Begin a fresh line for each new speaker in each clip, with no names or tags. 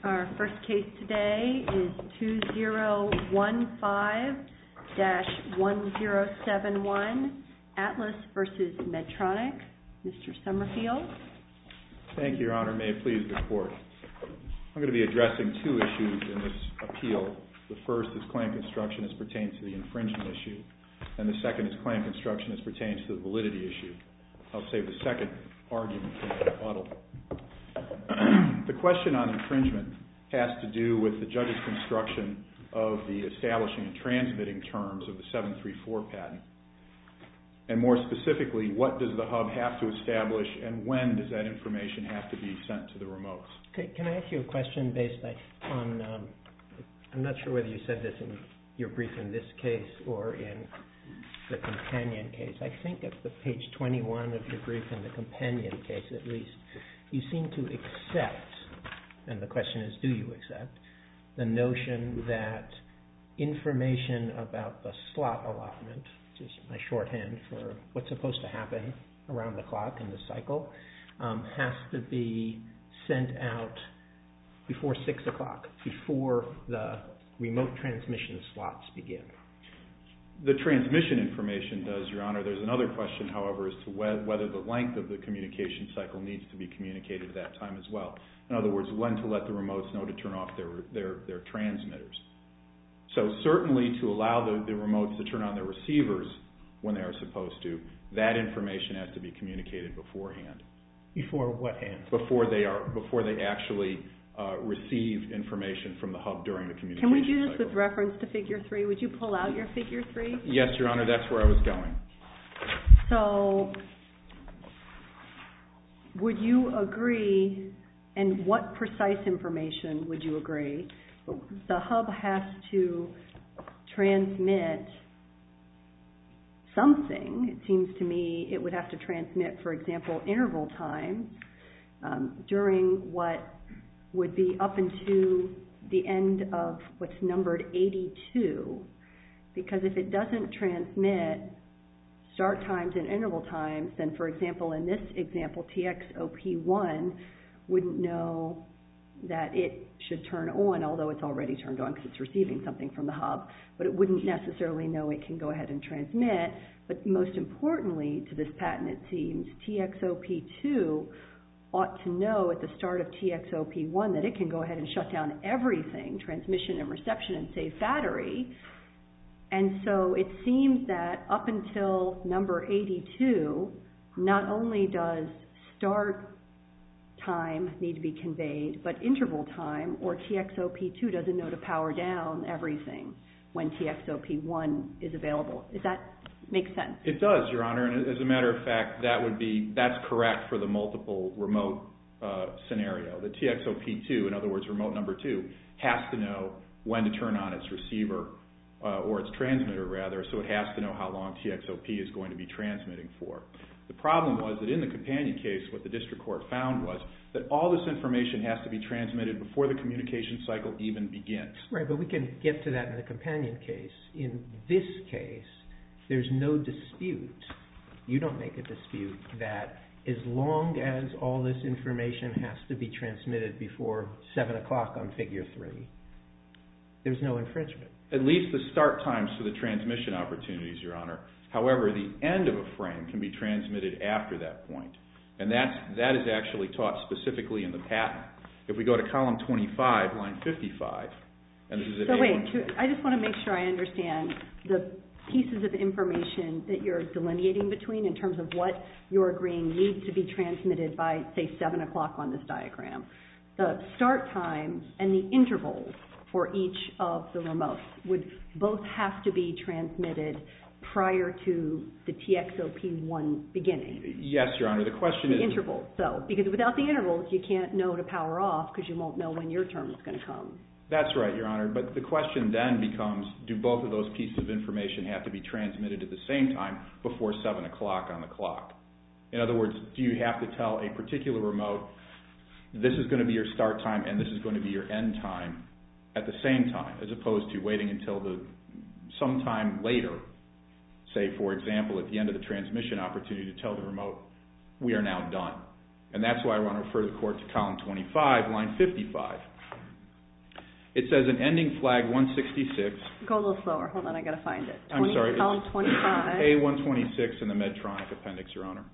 Our first case today is 2015-1071, Atlas v. Medtronic. Mr. Summerfield.
Thank you, Your Honor. May it please the Court. I'm going to be addressing two issues in this appeal. The first is claim construction as pertains to the infringement issue, and the second is claim construction as pertains to the validity issue. I'll save the second argument for my rebuttal. The question on infringement has to do with the judge's construction of the establishing and transmitting terms of the 734 patent. And more specifically, what does the hub have to establish and when does that information have to be sent to the remotes?
Can I ask you a question based on, I'm not sure whether you said this in your brief in this case or in the companion case. I think at the page 21 of your brief in the companion case at least, you seem to accept, and the question is do you accept, the notion that information about the slot allotment, which is my shorthand for what's supposed to happen around the clock in the cycle, has to be sent out before 6 o'clock, before the remote transmission slots begin.
The transmission information does, Your Honor. There's another question, however, as to whether the length of the communication cycle needs to be communicated at that time as well. In other words, when to let the remotes know to turn off their transmitters. So certainly to allow the remotes to turn on their receivers when they are supposed to, that information has to be communicated beforehand.
Before what hand?
Before they actually receive information from the hub during the communication
cycle. Can we do this
cycle.
with reference to Figure 3? Would you pull out your Figure 3?
Yes, Your Honor, that's where I was going.
So would you agree, and what precise information would you agree? The hub has to transmit something. It seems to me it would have to transmit, for example, interval times during what would be up into the end of what's numbered 82, because if it doesn't transmit start times and interval times, then, for example, in this example, TXOP1 wouldn't know that it should turn on, although it's already turned on because it's receiving something from the hub, but it wouldn't necessarily know it can go ahead and transmit. But most importantly, to this patent, it seems, TXOP2 ought to know at the start of TXOP1 that it can go ahead and shut down everything, transmission and reception, and save battery. And so it seems that up until number 82, not only does start time need to be conveyed, but interval time, or TXOP2 doesn't know to power down everything when TXOP1 is available. Does that make sense?
It does, Your Honor, and as a matter of fact, that's correct for the multiple remote scenario. The TXOP2, in other words, remote number 2, has to know when to turn on its receiver, or its transmitter rather, so it has to know how long TXOP is going to be transmitting for. The problem was that in the companion case, what the district court found was that all this information has to be transmitted before the communication cycle even begins.
Right, but we can get to that in the companion case. In this case, there's no dispute, you don't make a dispute, that as long as all this information has to be transmitted before 7 o'clock on Figure 3, there's no infringement.
At least the start times for the transmission opportunities, Your Honor. However, the end of a frame can be transmitted after that point. And that is actually taught specifically in the patent. If we go to column 25, line 55, and this is at A1.
I just want to make sure I understand the pieces of information that you're delineating between in terms of what you're agreeing needs to be transmitted by, say, 7 o'clock on this diagram. The start time and the intervals for each of the remotes would both have to be transmitted prior to the TXOP1 beginning.
Yes, Your Honor. The question is...
The intervals, though. Because without the intervals, you can't know to power off because you won't know when your turn is going to come.
That's right, Your Honor. But the question then becomes, do both of those pieces of information have to be transmitted at the same time before 7 o'clock on the clock? In other words, do you have to tell a particular remote, this is going to be your start time and this is going to be your end time at the same time, as opposed to waiting until sometime later, say, for example, at the end of the transmission opportunity to tell the remote, we are now done. And that's why I want to refer the court to column 25, line 55. It says an ending flag 166.
Go a little slower. Hold on, I got to find it.
I'm sorry.
Column 25.
A126 in the Medtronic appendix, Your Honor.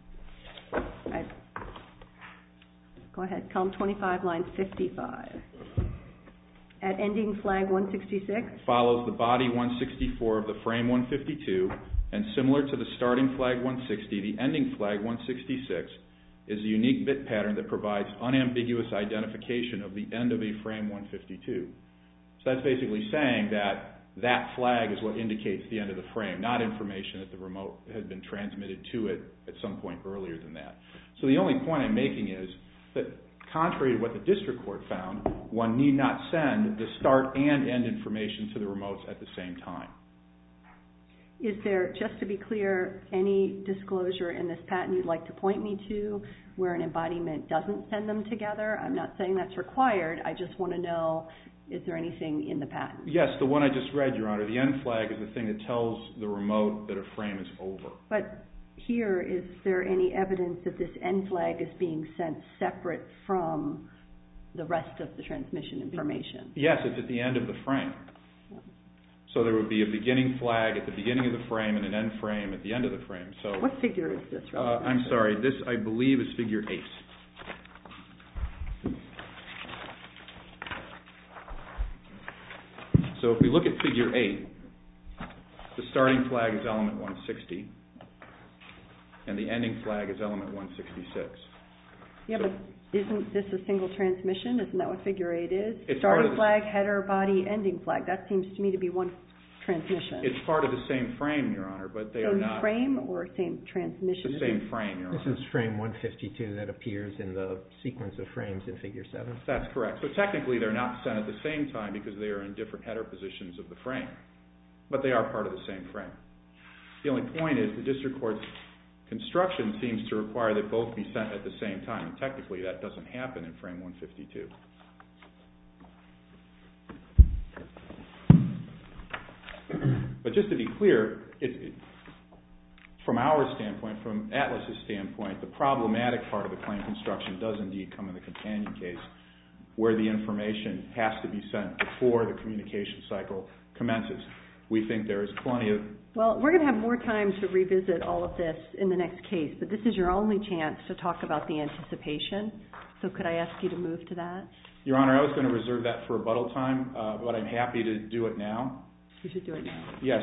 Go ahead. Column 25, line 55. At ending flag 166?
Follows the body 164 of the frame 152, and similar to the starting flag 160, the ending flag 166 is a unique bit pattern that provides unambiguous identification of the end of a frame 152. So that's basically saying that that flag is what indicates the end of the frame, not information that the remote has been transmitted to it at some point earlier than that. So the only point I'm making is that contrary to what the district court found, one need not send the start and end information to the remotes at the same time.
Is there, just to be clear, any disclosure in this patent you'd like to point me to where an embodiment doesn't send them together? I'm not saying that's required. I just want to know, is there anything in the patent?
Yes, the one I just read, Your Honor. The end flag is the thing that tells the remote that a frame is over. But
here, is there any evidence that this end flag is being sent separate from the rest of the transmission information?
Yes, it's at the end of the frame. So there would be a beginning flag at the beginning of the frame and an end frame at the end of the frame. So
what figure is this?
I'm sorry, this I believe is figure 8. So if we look at figure 8, the starting flag is element 160, and the ending flag is element 166.
Yeah, but isn't this a single transmission? Isn't that what figure 8 is?
It's
starting flag, header, body, ending flag. That seems to me to be one transmission.
It's part of the same frame, Your Honor, but they are not...
Same frame or same transmission?
The same frame, Your Honor.
This is frame 152 that appears in the sequence of frames in figure 7.
That's correct. So technically they're not sent at the same time because they are in different header positions of the frame. But they are part of the same frame. The only point is the district court's construction seems to require that both be sent at the same time. And technically that doesn't happen in frame 152. But just to be clear, from our standpoint, from Atlas's standpoint, the problematic part of the claim construction does indeed come in the companion case where the information has to be sent before the communication cycle commences. We think there is plenty of...
Well, we're going to have more time to revisit all of this in the next case, but this is your only chance to talk about the anticipation. So could I ask you to move to that?
Your Honor, I was going to reserve that for rebuttal time, but I'm happy to do it now.
You should do it now.
Yes.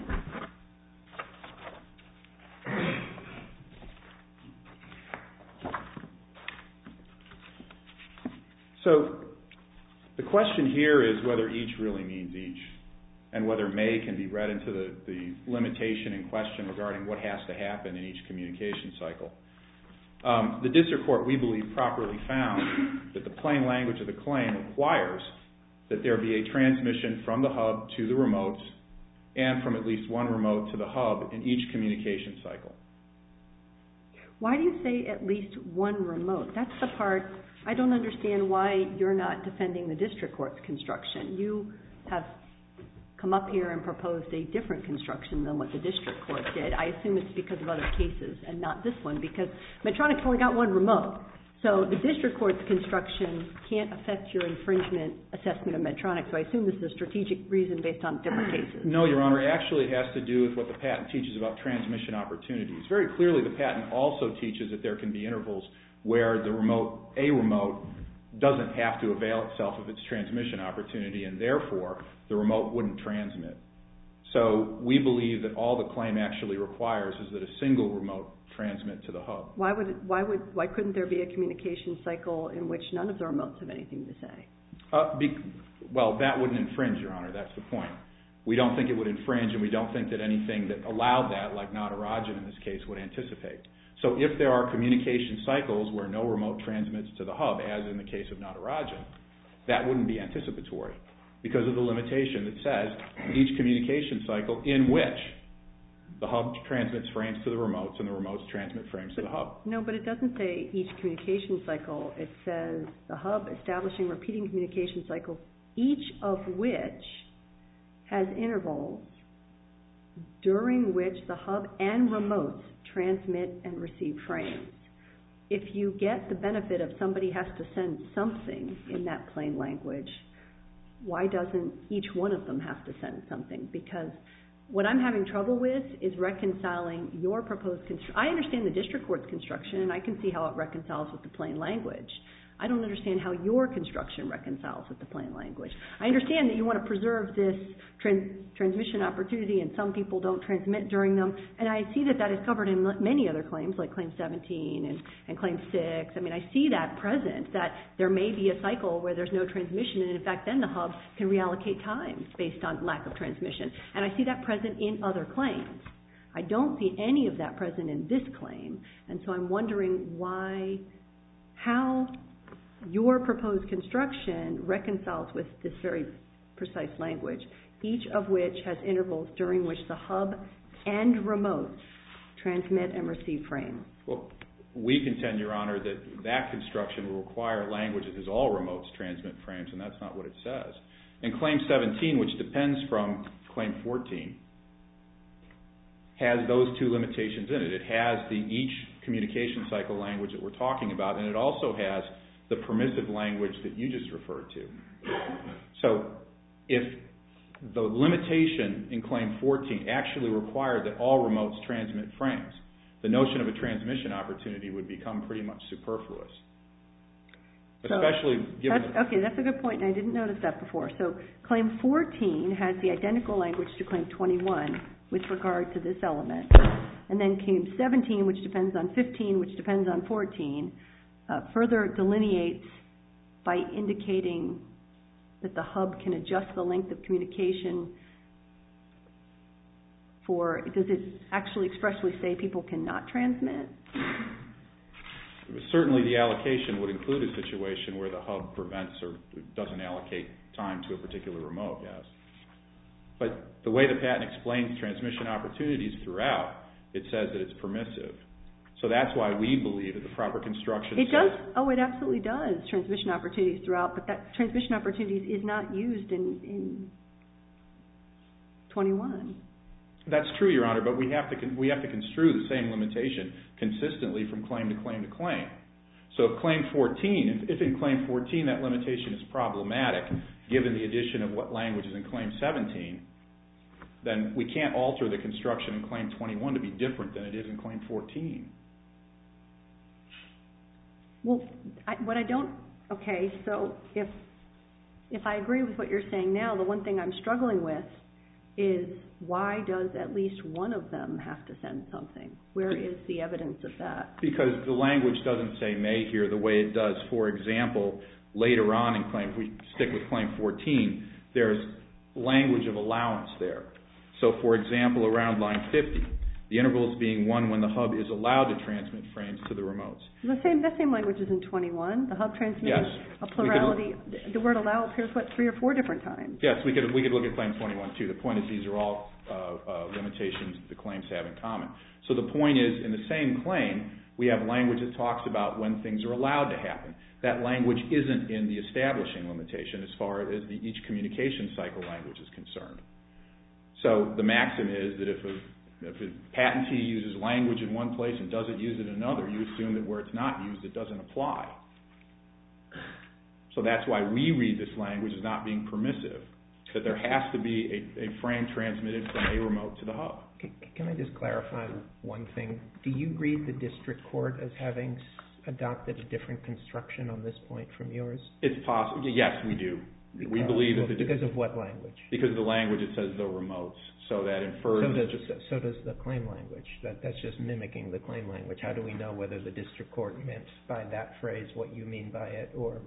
So the question here is whether each really means each, and whether may can be read into the limitation in question regarding what has to happen in each communication cycle. The district court, we believe, properly found that the plain language of the claim requires that there be a transmission from the hub to the remotes and from at least one remote to the hub in each communication cycle.
Why do you say at least one remote? That's the part I don't understand why you're not defending the district court's construction. You have come up here and proposed a different construction than what the district court did. I assume it's because of other cases and not this one, because Medtronic's only got one remote. So the district court's construction can't affect your infringement assessment of Medtronic, so I assume this is a strategic reason based on different cases.
No, Your Honor. Actually, it has to do with what the patent teaches about transmission opportunities. Very clearly, the patent also teaches that there can be intervals where a remote doesn't have to avail itself of its transmission opportunity, and therefore the remote wouldn't transmit. So we believe that all the claim actually requires is that a single remote transmit to the hub.
Why couldn't there be a communication cycle in which none of the remotes have anything to say?
Well, that wouldn't infringe, Your Honor. That's the point. We don't think it would infringe, and we don't think that anything that allowed that, like Natarajan in this case, would anticipate. So if there are communication cycles where no remote transmits to the hub, as in the case of Natarajan, that wouldn't be anticipatory because of the limitation that says each communication cycle in which the hub transmits frames to the remotes and the remotes transmit frames to the hub.
No, but it doesn't say each communication cycle. It says the hub establishing repeating communication cycles, each of which has intervals during which the hub and remotes transmit and receive frames. If you get the benefit of somebody has to send something in that plain language, why doesn't each one of them have to send something? Because what I'm having trouble with is reconciling your proposed construction. I understand the district court's construction, and I can see how it reconciles with the plain language. I don't understand how your construction reconciles with the plain language. I understand that you want to preserve this transmission opportunity, and some people don't transmit during them, and I see that that is covered in many other claims, like Claim 17 and Claim 6. I mean, I see that present, that there may be a cycle where there's no transmission, and in fact, then the hub can reallocate time based on lack of transmission. And I see that present in other claims. I don't see any of that present in this claim, and so I'm wondering how your proposed construction reconciles with this very precise language, each of which has intervals during which the hub and remotes transmit and receive frames.
Well, we contend, Your Honor, that that construction will require language that says all remotes transmit frames, and that's not what it says. And Claim 17, which depends from Claim 14, has those two limitations in it. It has the each communication cycle language that we're talking about, and it also has the permissive language that you just referred to. So if the limitation in Claim 14 actually required that all remotes transmit frames, the notion of a transmission opportunity would become pretty much superfluous. Especially given...
Okay, that's a good point, and I didn't notice that before. So Claim 14 has the identical language to Claim 21 with regard to this element, and then Claim 17, which depends on 15, which depends on 14, further delineates by indicating that the hub can adjust the length of communication for, does it actually expressly say people cannot transmit?
Certainly the allocation would include a situation where the hub prevents or doesn't allocate time to a particular remote, yes. But the way the patent explains transmission opportunities throughout, it says that it's permissive. So that's why we believe that the proper construction
It does. Oh, it absolutely does, transmission opportunities throughout, but that transmission opportunities is not used in 21.
That's true, Your Honor, but we have to construe the same limitation consistently from claim to claim to claim. So if Claim 14, if in Claim 14 that limitation is problematic, given the addition of what language is in Claim 17, then we can't alter the construction in Claim 21 to be different than it is in Claim 14.
Well, okay, so if I agree with what you're saying now, the one thing I'm struggling with is why does at least one of them have to send something? Where is the evidence of that?
Because the language doesn't say may here the way it does. For example, later on in Claim, if we stick with Claim 14, there's language of allowance there. So for example, around line 50, the intervals being one when the hub is allowed to transmit frames to the remotes.
That same language is in 21. The hub transmits a plurality. The word allow appears, 3 or 4 different times?
Yes, we could look at Claim 21 too. The point is these are all limitations the claims have in common. So the point is, in the same claim, we have language that talks about when things are allowed to happen. That language isn't in the establishing limitation as far as the each communication cycle language is concerned. So the maxim is that if a patentee uses language in one place and doesn't use it in another, you assume that where it's not used, it doesn't apply. So that's why we read this language as not being permissive, that there has to be a frame transmitted from a remote to the hub.
Can I just clarify one thing? Do you read the district court as having adopted a different construction on this point from yours?
It's possible. Yes, we do. We believe that
because of what language?
Because of the language it says the remotes. So that infers...
So does the claim language. That's just mimicking the claim language. How do we know whether the district court meant by that phrase what you mean by it, or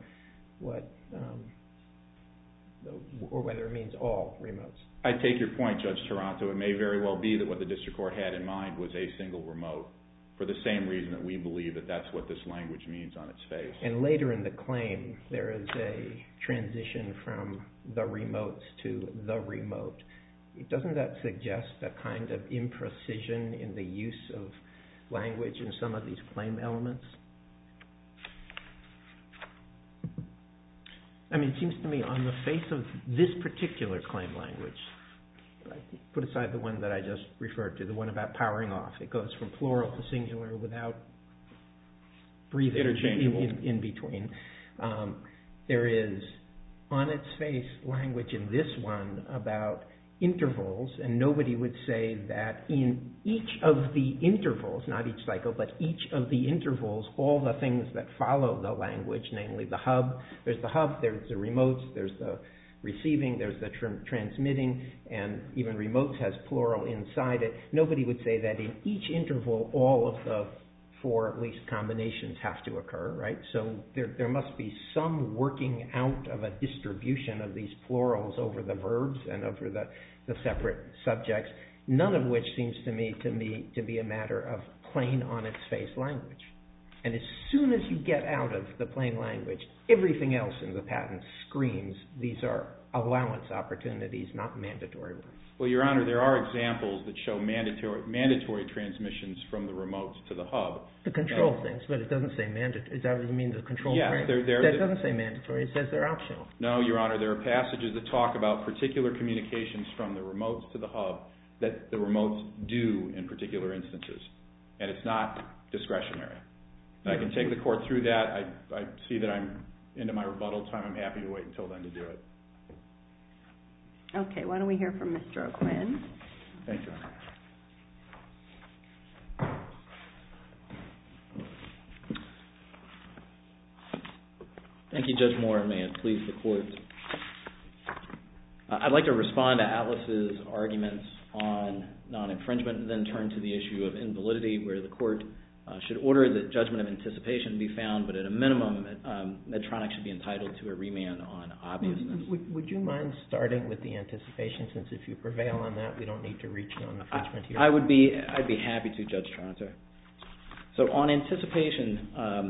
whether it means all remotes?
I take your point, Judge Taranto. It may very well be that what the district court had in mind was a single remote, for the same reason that we believe that that's what this language means on its face.
And later in the claim, there is a transition from the remotes to the remote. Doesn't that suggest a kind of imprecision in the use of language in some of these claim elements? I mean, it seems to me on the face of this particular claim language, put aside the one that I just referred to, the one about powering off. It goes from plural to singular without breathing in between. There is on its face language in this one about intervals, and nobody would say that in each of the intervals, not each cycle, but each of the intervals, all the things that follow the language, namely the hub, there's the remotes, there's the receiving, there's the transmitting, and even remotes has plural inside it. Nobody would say that in each interval all of the four at least combinations have to occur, right? So there must be some working out of a distribution of these plurals over the verbs and over the separate subjects, none of which seems to me to be a matter of plain on its face language. And as soon as you get out of the plain language, everything else in the patent screams these are allowance opportunities, not mandatory ones.
Well, Your Honor, there are examples that show mandatory transmissions from the remotes to the hub.
The control things, but it doesn't say mandatory. Is that what you mean, the control
frame? Yes.
That doesn't say mandatory. It says they're optional.
No, Your Honor, there are passages that talk about particular communications from the remotes to the hub that the remotes do in particular instances. And it's not discretionary. I can take the court through that. I see that I'm into my rebuttal time. I'm happy to wait until then to do it.
Okay, why don't we hear from Mr. O'Quinn?
Thank you.
Thank you, Judge Moore, and may it please the court. I'd like to respond to Atlas's arguments on non-infringement and then turn to the issue of invalidity, where the court should order that judgment of anticipation be found, but at a minimum, Medtronic should be entitled to a remand on obviousness.
Would you mind starting with the anticipation, since if you prevail on that, we don't need to reach non-infringement here?
I'd be happy to, Judge Toronto. So on anticipation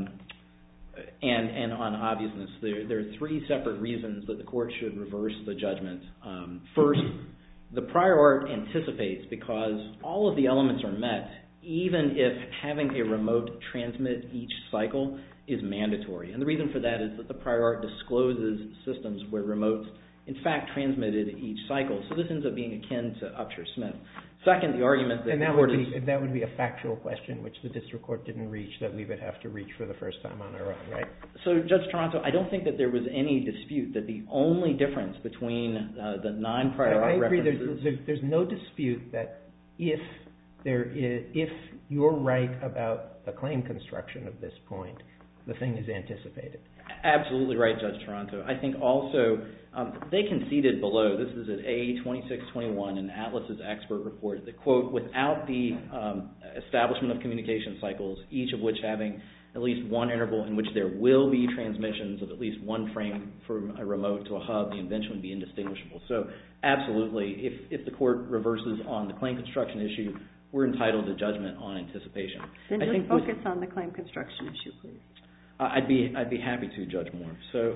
and on obviousness, there are three separate reasons that the court should reverse the judgment. First, the prior art anticipates because all of the elements are met, even if having a remote transmit each cycle is mandatory. And the reason for that is that the prior art discloses systems where remotes, in fact, transmitted each cycle. So this ends up being akin to Upshur-Smith. Second, the argument that the court is...
And that would be a factual question, which the district court didn't reach, that we would have to reach for the first time on our own, right?
So, Judge Toronto, I don't think that there was any dispute that the only difference between the nine prior art references...
I agree. There's no dispute that if you're right about the claim construction of this point, the thing is anticipated.
Absolutely right, Judge Toronto. I think also they conceded below, this is at A2621 in Atlas's expert report, that, quote, without the establishment of communication cycles, each of which having at least one interval in which there will be transmissions of at least one frame from a remote to a hub, the invention would be indistinguishable. So absolutely, if the court reverses on the claim construction issue, we're entitled to judgment on anticipation.
Then just focus on the claim construction issue, please.
I'd be happy to, Judge Moore. So,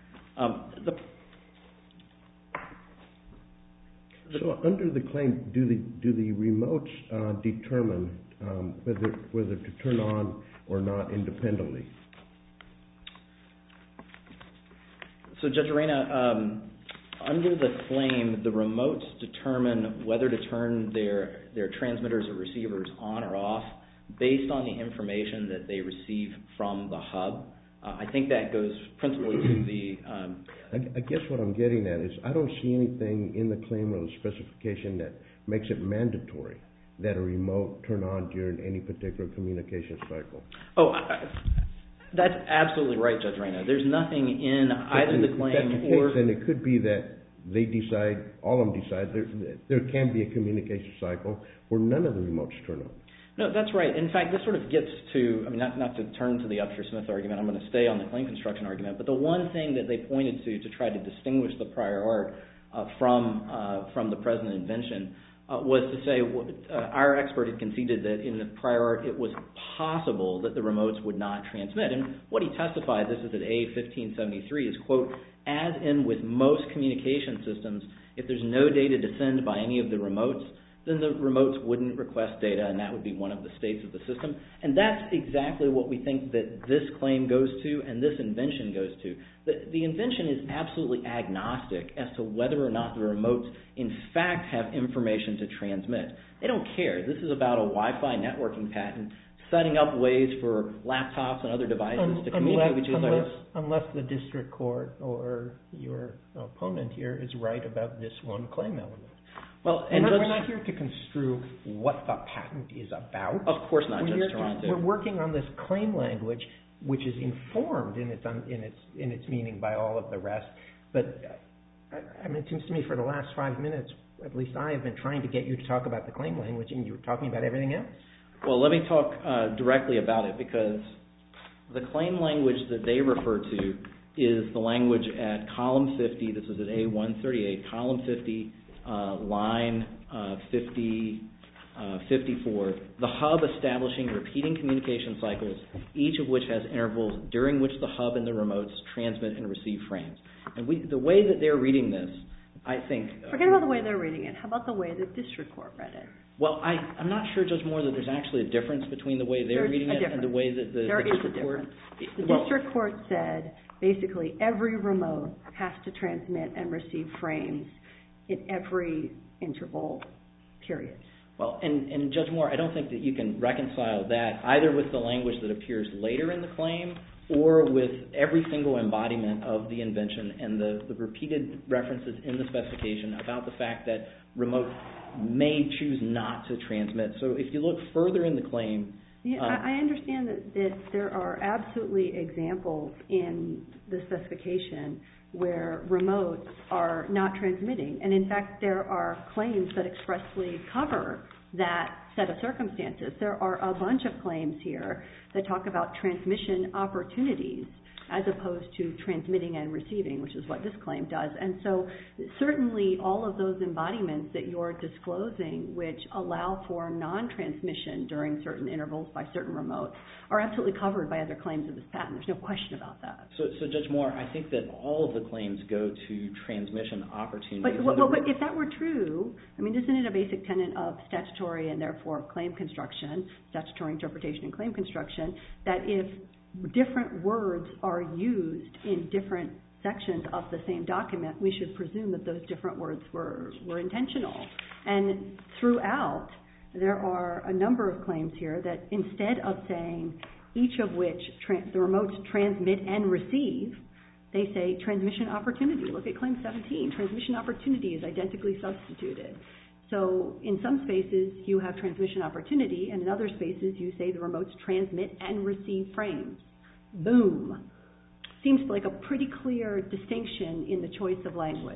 so under the claim, do the remotes determine whether to turn on or not independently?
So, Judge Arena, under the claim, the remotes determine whether to turn their transmitters or receivers on or off based on the information that they receive from the hub. I think that goes principally to the...
I guess what I'm getting at is I don't see anything in the claim or the specification that makes it mandatory that a remote turn on during any particular communication cycle.
Oh, that's absolutely right, Judge Arena. There's nothing in either the claim
or... If that's the case, then it could be that they decide, all of them decide, there can be a communication cycle where none of the remotes turn on.
No, that's right. In fact, this sort of gets to, I mean, not to turn to the Upshur-Smith argument, I'm going to stay on the claim construction argument, but the one thing that they pointed to try to distinguish the prior art from the present invention was to say, our expert had conceded that in the prior art it was possible that the remotes would not transmit. And what he testified, this is at A1573, is, quote, as in with most communication systems, if there's no data to send by any of the remotes, then the remotes wouldn't request data, and that would be one of the states of the system. And that's exactly what we think that this claim goes to and this invention goes to. The invention is absolutely agnostic as to whether or not the remotes in fact have information to transmit. They don't care. This is about a Wi-Fi networking patent setting up ways for laptops and other devices to communicate with each other.
Unless the district court or your opponent here is right about this one claim element.
Well,
and we're not here to construe what the patent is about.
Of course not, Judge Toronto.
We're working on this claim language, which is informed in its meaning by all of the rest. But I mean, it seems to me for the last 5 minutes, at least I have been trying to get you to talk about the claim language, and you're talking about everything else.
Well, let me talk directly about it, because the claim language that they refer to is the language at column 50. This is at A138, column 50, line 54. The hub establishing repeating communication cycles, each of which has intervals during which the hub and the remotes transmit and receive frames. And the way that they're reading this, I think...
Forget about the way they're reading it. How about the way the district court read it?
Well, I'm not sure, Judge Moore, that there's actually a difference between the way they're reading it and the way that the district court...
The district court said basically every remote has to transmit and receive frames in every interval period.
Well, and Judge Moore, I don't think that you can reconcile that either with the language that appears later in the claim or with every single embodiment of the invention and the repeated references in the specification about the fact that remote may choose not to transmit. So if you look further in the claim...
I understand that there are absolutely examples in the specification where remotes are not transmitting. And in fact, there are claims that expressly cover that set of circumstances. There are a bunch of claims here that talk about transmission opportunities as opposed to transmitting and receiving, which is what this claim does. And so certainly all of those embodiments that you're disclosing, which allow for non-transmission during certain intervals by certain remotes, are absolutely covered by other claims of this patent. There's no question about that.
So Judge Moore, I think that all of the claims go to transmission opportunities.
But if that were true, I mean, isn't it a basic tenet of statutory and therefore claim construction, statutory interpretation and claim construction, that if different words are used in different sections of the same document, we should presume that those different words were intentional. And throughout, there are a number of claims here that instead of saying each of which the remotes transmit and receive, they say transmission opportunity. Look at claim 17. Transmission opportunity is identically substituted. So in some spaces, you have transmission opportunity, and in other spaces, you say the remotes transmit and receive frames. Boom. Seems like a pretty clear distinction in the choice of language.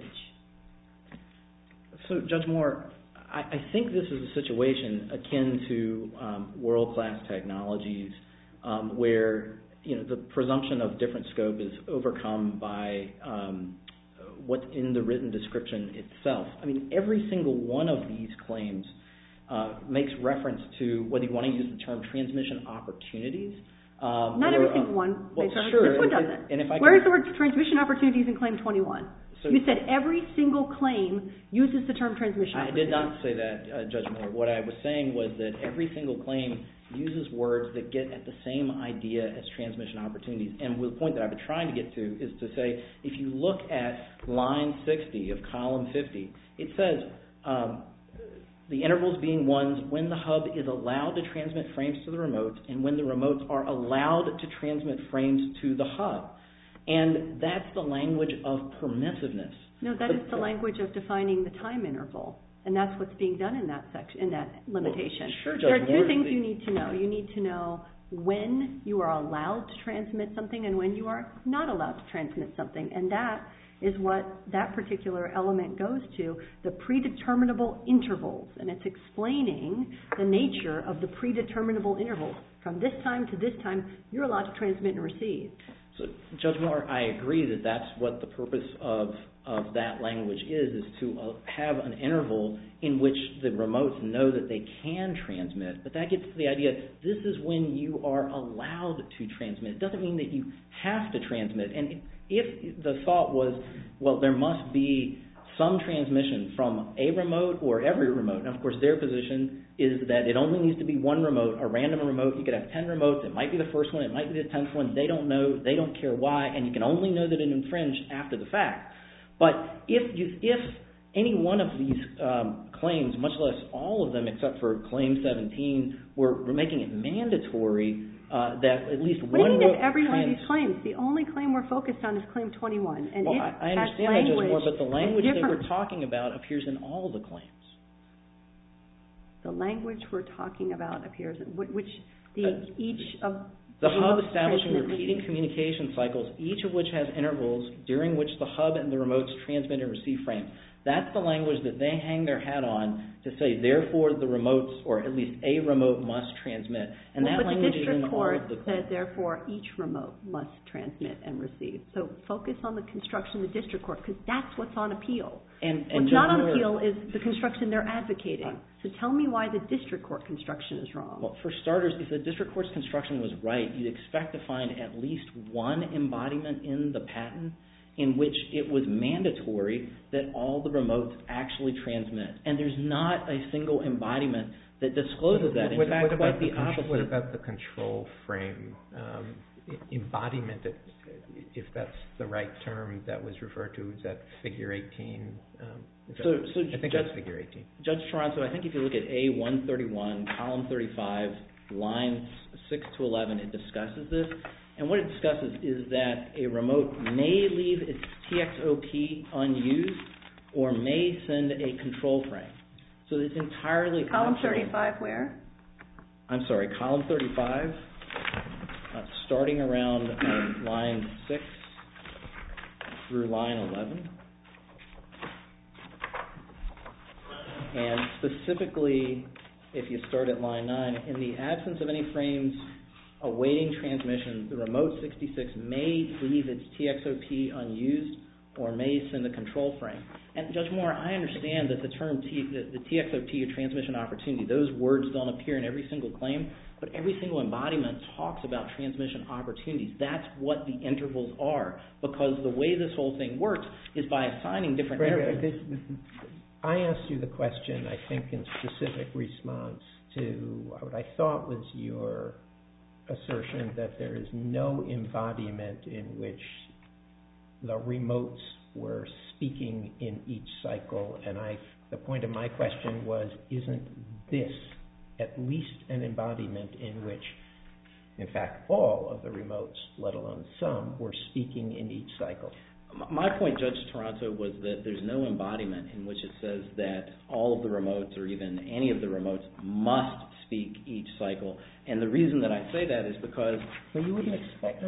So Judge Moore, I think this is a situation akin to world-class technologies where the presumption of different scope is overcome by what's in the written description itself. I mean, every single one of these claims makes reference to whether you want to use the term transmission opportunities.
Not every single one.
Well, sure.
This one doesn't. Where is the word transmission opportunities in claim 21? So you said every single claim uses the term transmission opportunities.
I did not say that, Judge Moore. What I was saying was that every single claim uses words that get at the same idea as transmission opportunities. And the point that I've been trying to get to is to say, if you look at line 60 of column 50, it says the intervals being ones when the hub is allowed to transmit frames to the remotes and when the remotes are allowed to transmit frames to the hub. And that's the language of permissiveness. No, that is the language of defining the time interval. And that's what's being done in that section, in that limitation. Well, sure, Judge Moore. There are two things you need to know. You need to know when you are allowed to transmit something and when you are not allowed to transmit something. And that is what that particular element goes to, the predeterminable intervals. And it's explaining the nature of the predeterminable intervals. From this time to this time, you're allowed to transmit and receive. So, Judge Moore, I agree that that's what the purpose of that language is to have an interval in which the remotes know that they can transmit. But that gets to the idea, this is when you are allowed to transmit. It doesn't mean that you have to transmit. And if the thought was, well, there must be some transmission from a remote or every remote, and of course their position is that it only needs to be one remote, a random remote. You could have 10 remotes. It might be the first one. It might be the 10th one. They don't know. They don't care why. And you can only know that it infringed after the fact. But if any one of these claims, much less all of them except for Claim 17, were making it mandatory that at least one...
What do you mean if every one of these claims? The only claim we're focused on is Claim 21. And
well, I understand that, Judge Moore, but the language that we're talking about appears in all the claims.
The language we're talking about appears in each of...
The hub establishing repeating communication cycles, each of which has intervals during which the hub and the remotes transmit and receive frames. That's the language that they hang their hat on to say, therefore, the remotes, or at least a remote, must transmit. And that language is in all of the claims. But the district court said, therefore, each remote must transmit and receive. So focus on the construction of the district court, because that's what's on appeal. What's not on appeal is the construction they're advocating. So tell me why the district court construction is wrong. Well, for starters, if the district court's construction was right, you'd expect to find at least one embodiment in the patent in which it was mandatory that all the remotes actually transmit. And there's not a single embodiment that discloses that. In fact, quite the opposite.
What about the control frame embodiment, if that's the right term that was referred to? Is that figure 18? I think that's figure 18. Judge
Toronto, I think if you look at A131, column 35, lines 6 to 11, it discusses this. And what it discusses is that a remote may leave its TXOP unused or may send a control frame. So it's entirely optional.
Column 35 where?
I'm sorry, column 35, starting around line 6 through line 11. And specifically, if you start at line 9, in the absence of any frames awaiting transmission, the remote 66 may leave its TXOP unused or may send a control frame. And Judge Moore, I understand that the term the TXOP, or transmission opportunity, those words don't appear in every single claim, but every single embodiment talks about transmission opportunities. That's what the intervals are, because the way this whole thing works is by assigning different intervals.
I asked you the question, I think, in specific response to what I thought was your assertion that there is no embodiment in which the remotes were speaking in each cycle, and the point of my question was, isn't this at least an embodiment in which, in fact, all of the remotes, let alone some, were speaking in each cycle?
My point, Judge Toronto, was that there's no embodiment in which it says that all of the remotes, or even any of the remotes, must speak each cycle. And the reason that I say that is because...
Well, you wouldn't expect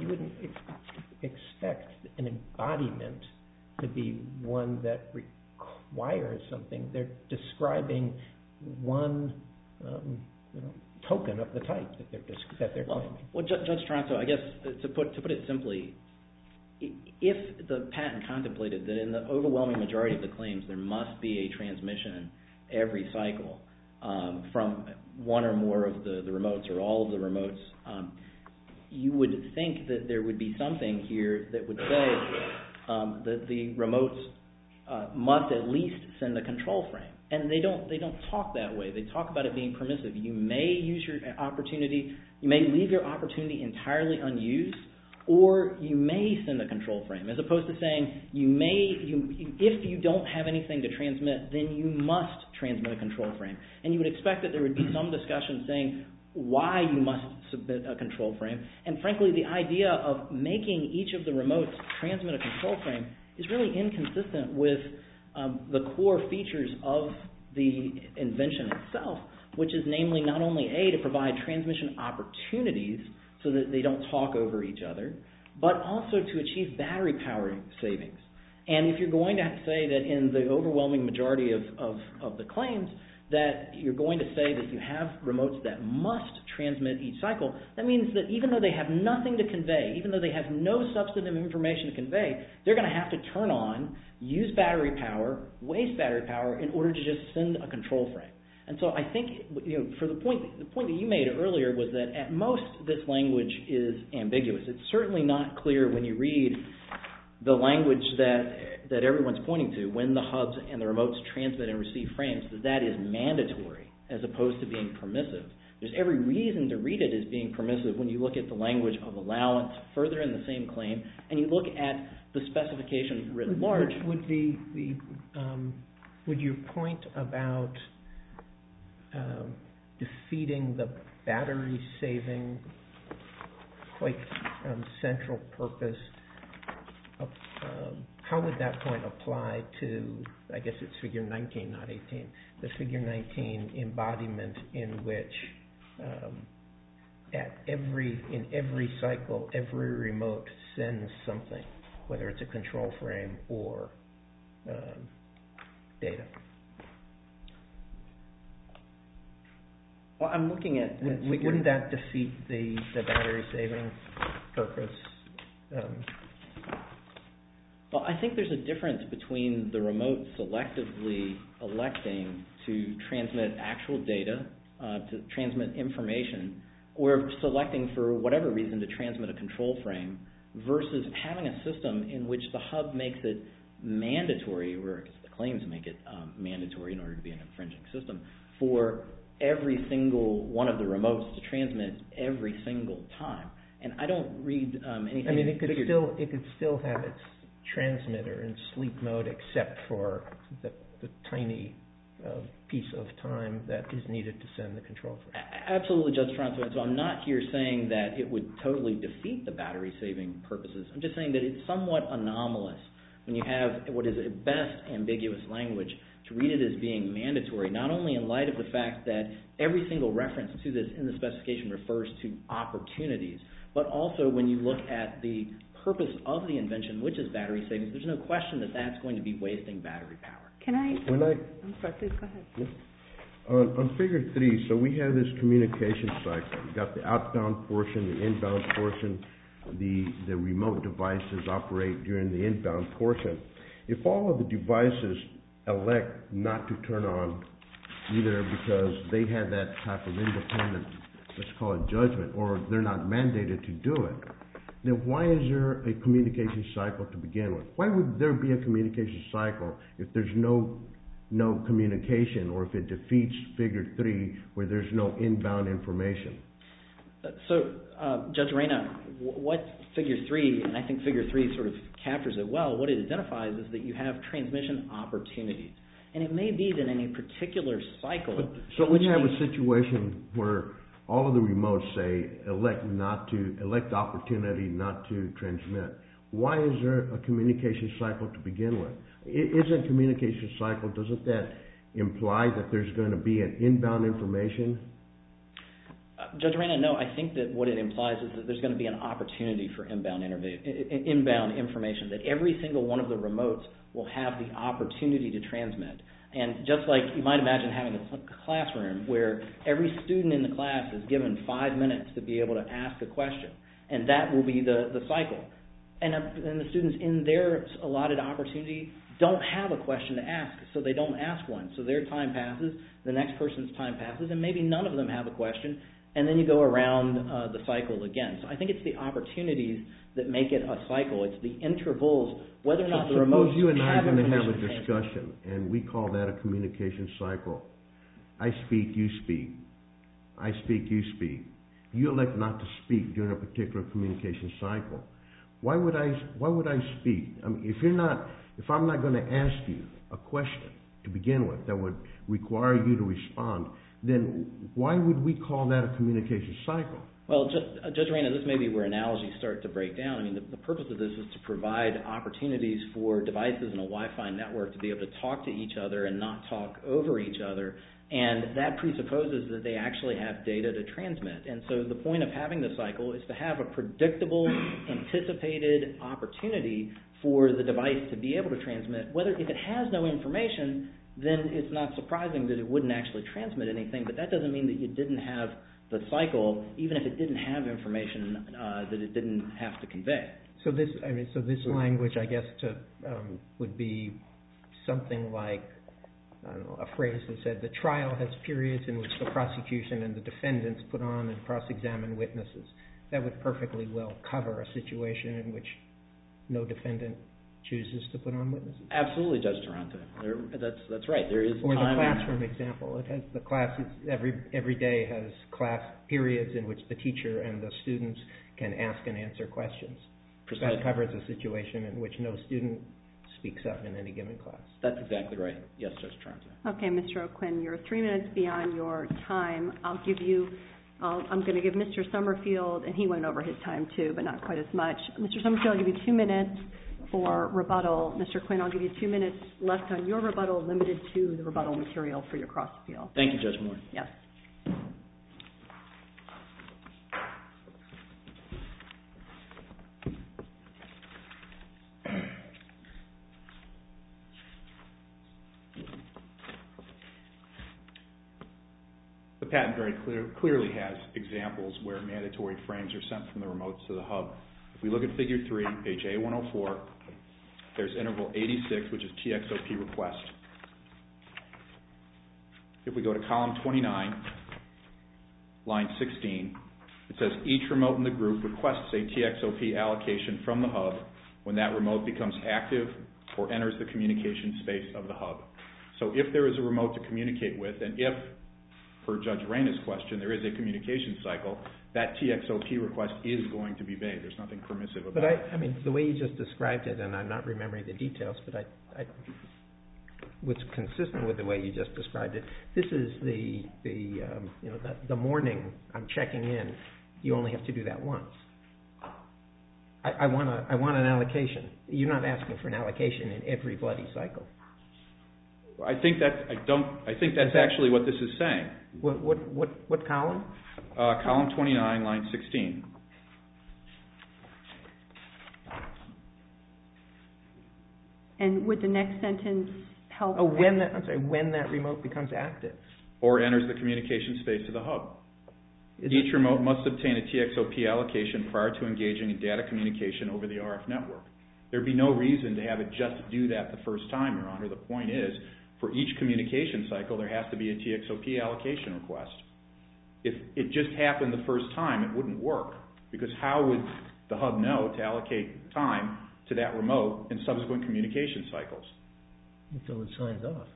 an embodiment to be one that requires something. They're describing one token of the type that they're claiming.
Well, Judge Toronto, I guess to put it simply, if the patent contemplated that in the overwhelming majority of the claims there must be a transmission every cycle from one or more of the remotes or all of the remotes, you would think that there would be something here that would say that the remotes must at least send a control frame. And they don't talk that way. They talk about it being permissive. You may use your opportunity, you may leave your opportunity entirely unused, or you may send a control frame, as opposed to saying if you don't have anything to transmit, then you must transmit a control frame. And you would expect that there would be some discussion saying why you must submit a control frame. And frankly, the idea of making each of the remotes transmit a control frame is really inconsistent with the core features of the invention itself, which is namely not only to provide transmission opportunities so that they don't talk over each other, but also to achieve battery power savings. And if you're going to say that in the overwhelming majority of the claims that you're going to say that you have remotes that must transmit each cycle, that means that even though they have nothing to convey, even though they have no substantive information to convey, they're going to have to turn on, use battery power, waste battery power in order to just send a control frame. And so I think, for the point that you made earlier was that at most this language is ambiguous. It's certainly not clear when you read the language that everyone's pointing to, when the hubs and the remotes transmit and receive frames, that is mandatory as opposed to being permissive. There's every reason to read it as being permissive when you look at the language of allowance further in the same claim, and you look at the specification writ large.
Would your point about defeating the battery-saving, quite central purpose, how would that point apply to, I guess it's figure 19, not 18, the figure 19 embodiment in which in every cycle, every remote sends something, whether it's a control frame or data?
Well, I'm looking at...
Wouldn't that defeat the battery-saving purpose?
Well, I think there's a difference between the remote selectively electing to transmit actual data, to transmit information, or selecting for whatever reason to transmit a control frame, versus having a system in which the hub makes it mandatory, or the claims make it mandatory in order to be an infringing system, for every single one of the remotes to transmit every single time. And I don't read anything...
I mean, it could still have its transmitter in sleep mode except for the tiny piece of time that is needed to send the control frame.
Absolutely, Judge Toronto. So I'm not here saying that it would totally defeat the battery-saving purposes. I'm just saying that it's somewhat anomalous when you have what is at best ambiguous language to read it as being mandatory, not only in light of the fact that every single reference to this in the specification refers to opportunities, but also when you look at the purpose of the invention, which is battery savings, there's no question that that's going to be wasting battery power.
I'm sorry, please go ahead.
Yeah. On figure 3, so we have this communication cycle. You've got the outbound portion, the inbound portion, the remote devices operate during the inbound portion. If all of the devices elect not to turn on, either because they have that type of independent, let's call it judgment, or they're not mandated to do it, then why is there a communication cycle to begin with? Why would there be a communication cycle if there's no communication, or if it defeats figure 3 where there's no inbound information?
So, Judge Reyna, what figure 3, and I think figure 3 sort of captures it well, what it identifies is that you have transmission opportunities. And it may be that in a particular cycle...
So we have a situation where all of the remotes say elect opportunity not to transmit. Why is there a communication cycle to begin with? Isn't communication cycle, doesn't that imply that there's going to be an inbound information?
Judge Reyna, no, I think that what it implies is that there's going to be an opportunity for inbound information, that every single one of the remotes will have the opportunity to transmit. And just like you might imagine having a classroom where every student in the class is given 5 minutes to be able to ask a question, and that will be the cycle. And the students in their allotted opportunity don't have a question to ask, so they don't ask one. So their time passes, the next person's time passes, and maybe none of them have a question, and then you go around the cycle again. So I think it's the opportunities that make it a cycle. It's the intervals, whether or not the remotes
suppose you and I are going to have a
information.
discussion, and we call that a communication cycle. I speak, you speak. I speak, you speak. You elect not to speak during a particular communication cycle. Why would I speak? I mean, if I'm not going to ask you a question to begin with that would require you to respond, then why would we call that a communication cycle?
Well, Judge Reyna, this may be where analogies start to break down. I mean, the purpose of this is to provide opportunities for devices in a Wi-Fi network to be able to talk to each other and not talk over each other. And that presupposes that they actually have data to transmit. And so the point of having the cycle is to have a predictable, anticipated opportunity for the device to be able to transmit. If it has no information, then it's not surprising that it wouldn't actually transmit anything. But that doesn't mean that you didn't have the cycle, even if it didn't have information that it didn't have to convey.
So this language, I guess, would be something like, I don't know, a phrase that said the trial has periods in which the prosecution and the defendants put on and cross-examine witnesses. That would perfectly well cover a situation in which no defendant chooses to put on witnesses?
Absolutely, Judge Taranto. That's right. There is
or the
time.
classroom example. It has the classes every day has class periods in which the teacher and the students can ask and answer questions.
Precisely.
That covers a situation in which no student speaks up in any given class.
That's exactly right. Yes, Judge Taranto.
Okay, Mr. O'Quinn, you're 3 minutes beyond your time. I'm going to give Mr. Summerfield, and he went over his time too, but not quite as much. Mr. Summerfield, I'll give you 2 minutes for rebuttal. Mr. Quinn, I'll give you 2 minutes left on your rebuttal, limited to the rebuttal material for your cross appeal.
Thank you, Judge Moore.
Yes.
The patent very clearly has examples where mandatory frames are sent from the remotes to the hub. If we look at Figure 3, page A104, there's interval 86, which is TXOP request. If we go to column 29, line 16, it says each remote in the group requests a TXOP allocation from the hub when that remote becomes active or enters the communication space of the hub. So if there is a remote to communicate with, and if, per Judge Reyna's question, there is a communication cycle, that TXOP request is going to be made. There's nothing permissive about it.
But I mean, the way you just described it, and I'm not remembering the details, but what's consistent with the way you just described it, this is the morning I'm checking in. You only have to do that once. I want an allocation. You're not asking for an allocation in every bloody cycle.
I think that's actually what this is saying.
What column?
Column 29, line 16.
And would the next sentence help?
When that remote becomes active.
Or enters the communication space of the hub. Each remote must obtain a TXOP allocation prior to engaging in data communication over the RF network. There'd be no reason to have it just do that the first time, Your Honor. The point is, for each communication cycle, there has to be a TXOP allocation request. If it just happened the first time, it wouldn't work. Because how would the hub know to allocate time to that remote in subsequent communication cycles?
Until it signs off.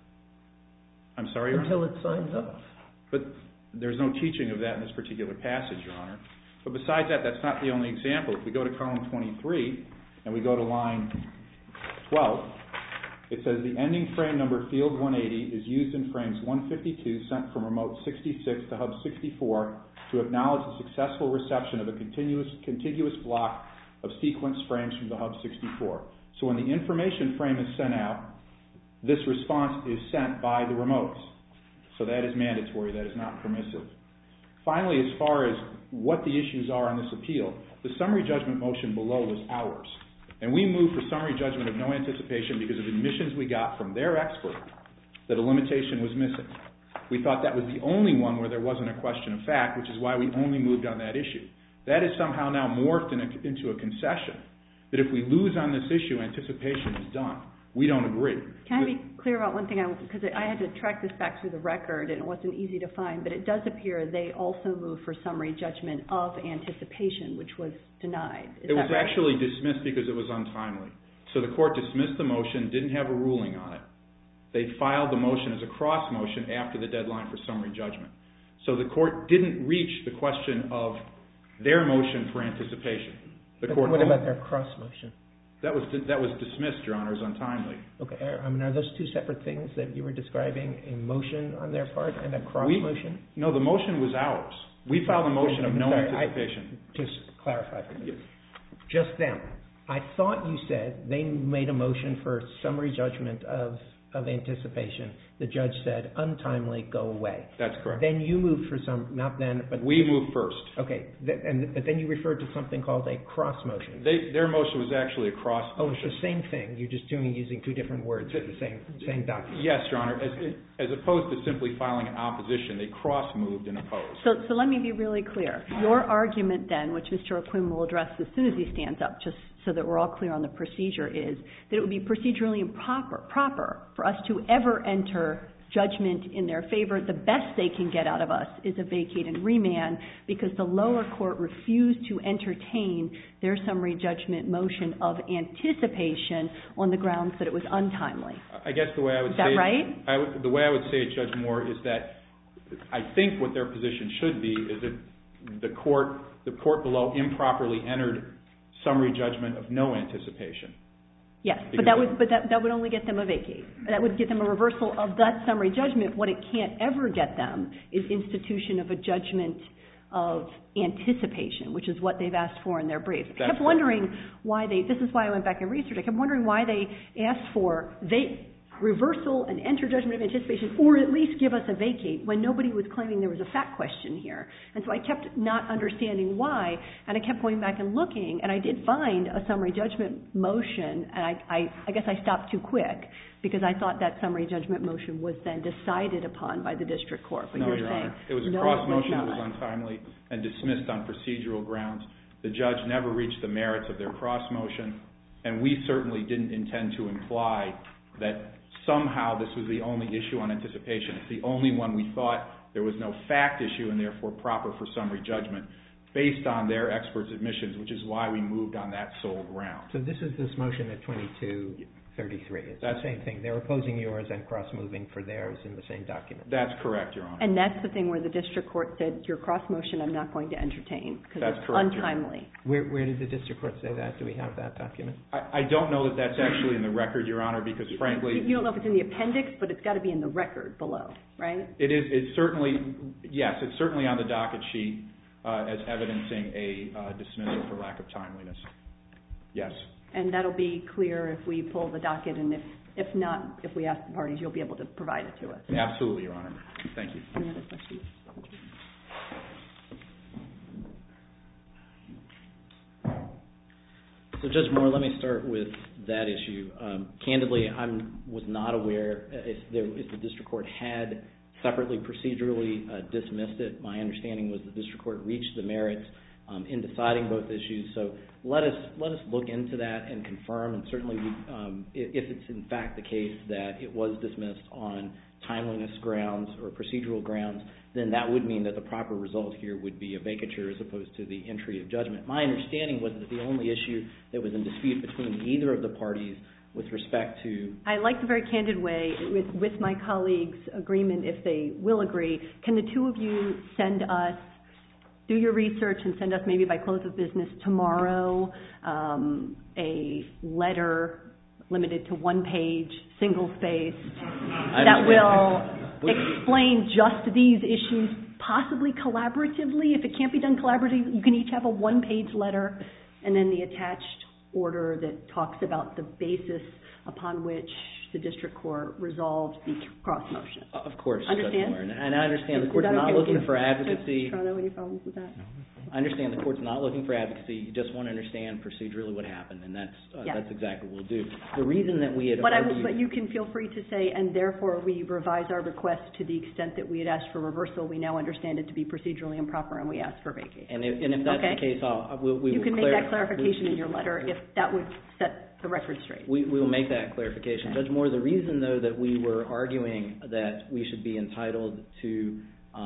I'm sorry, Your Honor?
Until it signs off.
But there's no teaching of that in this particular passage, Your Honor. But besides that, that's not the only example. If we go to column 23 and we go to line 12, it says the ending frame number field 180 is used in frames 152 sent from remote 66 to hub 64 to acknowledge the successful reception of a contiguous block of sequence frames from the hub 64. So when the information frame is sent out, this response is sent by the remotes. So that is mandatory. That is not permissive. Finally, as far as what the issues are on this appeal, the summary judgment motion below was ours. And we moved for summary judgment of no anticipation because of admissions we got from their expert that a limitation was missing. We thought that was the only one where there wasn't a question of fact, which is why we only moved on that issue. That is somehow now morphed into a concession that if we lose on this issue, anticipation is done. We don't agree.
Can I be clear about one thing? Because I had to track this back through the record, and it wasn't easy to find, but it does appear they also moved for summary judgment of anticipation, which was denied.
It was actually dismissed because it was untimely. So the court dismissed the motion, didn't have a ruling on it. They filed the motion as a cross motion after the deadline for summary judgment. So the court didn't reach the question of their motion for anticipation.
What about their cross motion?
That was dismissed, Your Honor, as untimely.
Okay. I mean, are those two separate things that you were describing, a motion on their part and a cross motion?
No, the motion was ours. We filed a motion of no anticipation.
Just clarify for me. Yes. Just them. I thought you said they made a motion for summary judgment of anticipation. The judge said, untimely, go away.
That's correct.
Then you moved for not then, but...
We moved first.
Okay. But then you referred to something called a cross motion.
Their motion was actually a cross motion.
Oh, it's the same thing. You're just using two different words for the same document.
Yes, Your Honor. As opposed to simply filing an opposition, they cross-moved and opposed.
So let me be really clear. Your argument then, which Mr. O'Quinn will address as soon as he stands up, just so that we're all clear on the procedure, is that it would be procedurally improper for us to ever enter judgment in their favor. The best they can get out of us is a vacate and remand because the lower court refused to entertain their summary judgment motion of anticipation on the grounds that it was untimely.
I guess the way I would
say it... Is that right?
The way I would say it, Judge Moore, is that I think what their position should be is that the court below improperly entered summary judgment of no anticipation.
Yes, but that would only get them a vacate. That would get them a reversal of that summary judgment. What it can't ever get them is institution of a judgment of anticipation, which is what they've asked for in their brief. I kept wondering why this is why I went back and researched. I kept wondering why they asked for reversal and enter judgment of anticipation, or at least give us a vacate when nobody was claiming there was a fact question here. And so I kept not understanding why, and I kept going back and looking, and I did find a summary judgment motion, and I guess I stopped too quick because I thought that summary judgment motion was then decided upon by the district court. But
no, Your Honor. It was a cross motion that was untimely and dismissed on procedural grounds. The judge never reached the merits of their cross motion, and we certainly didn't intend to imply that somehow this was the only issue on anticipation. It's the only one we thought there was no fact issue and therefore proper for summary judgment based on their experts' admissions, which is why we moved on that sole ground.
So this is this motion at 2233. It's the same thing. They're opposing yours and cross-moving for theirs in the same document.
That's correct, Your Honor.
And that's the thing where the district court said, your cross motion I'm not going to entertain because it's correct, untimely.
Where did the district court say that? Do we have that document?
I don't know that that's actually in the record, Your Honor, because frankly...
You don't know if it's in the appendix, but it's got to be in the record below, right?
It is. It's certainly, yes, it's certainly on the docket sheet as evidencing a dismissal for lack of timeliness. Yes. And
that'll be clear if we pull the docket, and if not, if we ask the parties, you'll be able to provide it to us.
Absolutely, Your Honor. Thank you.
Any other questions?
So, Judge Moore, let me start with that issue. Candidly, I was not aware if the district court had separately procedurally dismissed it. My understanding was the district court reached the merits in deciding both issues. So let us look into that and confirm, and certainly if it's in fact the case that it was dismissed on timeliness grounds or procedural grounds, then that would mean that the proper result here would be a vacature as opposed to the entry of judgment. My understanding was that the only issue that was in dispute between either of the parties with respect to... I like the very candid way with my colleagues' agreement, if they will agree. Can the two of you send us, do your research and send us maybe by close of business tomorrow a letter limited to one page, single-spaced, that will explain just these issues, possibly collaboratively. If it can't be done collaboratively, you can each have a one-page letter and then the attached order that talks about the basis upon which the district court resolved the cross motion. Of course. Understand? And I understand the court's not looking for advocacy. Any problems with that? I understand the court's not looking for advocacy. You just want to understand procedurally what happened, and that's exactly what we'll do. The reason that we had argued... But you can feel free to say, and therefore we revise our request to the extent that we had asked for reversal. We now understand it to be procedurally improper, and we ask for vacate. And if that's the case, you can make that clarification in your letter if that would set the record straight. We will make that clarification. Judge Moore, the reason, though, that we were arguing that we should be entitled to,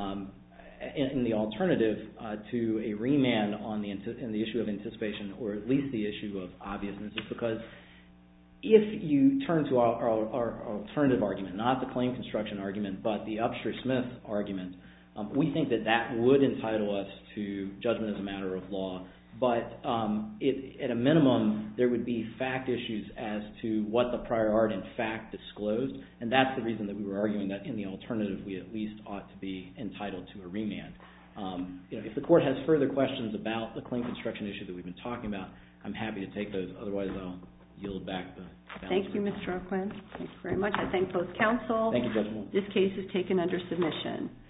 in the alternative, to a remand on the issue of anticipation, or at least the issue of obviousness, is because if you turn to our alternative argument, not the claim construction argument, but the Upshur-Smith argument, we think that that would entitle us to judgment as a matter of law. But at a minimum, there would be fact issues as to what the prior art in fact disclosed, and that's the reason that we were arguing that in the alternative we at least ought to be entitled to a remand. If the court has further questions about the claim construction issue that we've been talking about, I'm happy to take those. Otherwise, I'll yield back the balance. Thank you, Mr. O'Quinn. Thank you very much. I thank both counsel. Thank you, Judge Moore. This case is taken under submission.